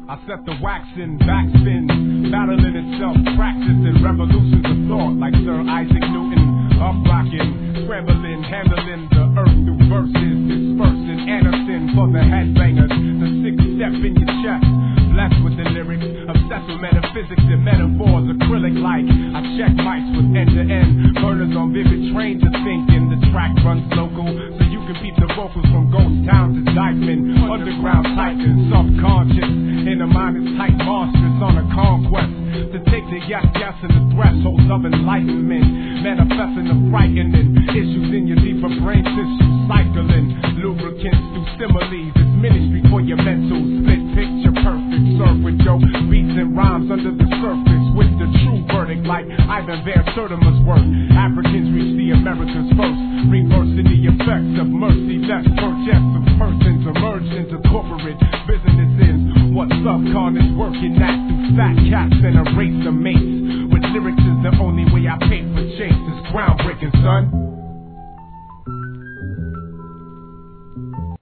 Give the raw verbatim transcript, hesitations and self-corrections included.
I set the wax in backspin, battling itself, practicing revolutions of thought like Sir Isaac Newton. Up rocking, scrambling, handling the earth through verses, dispersing Anderson for the headbangers. The sixth step in your chest, blessed with the lyrics, obsessed with metaphysics and metaphors, acrylic like. I check mics with end to end, burners on vivid trains of thinking. The track runs local, so you can beat the vocals from Ghost Town to Dykeman. Underground titan, subconscious, in the mind is tight monstrous on a conquest. To take the yes, yes and the thresholds of enlightenment, manifesting the frightening issues in your deeper brain tissue, cycling lubricants through similes. It's ministry for your mental, split picture perfect, serve with your beats and rhymes under the surface with the true verdict like Ivan Van Sertima's work. Africans reach the Americas first, reversing the effects of mercy that's purchased of persons emerged into corporate businesses. What subcon is working at through fat cats and erase the mates. With lyrics is the only way I pay for chase. It's groundbreaking, son.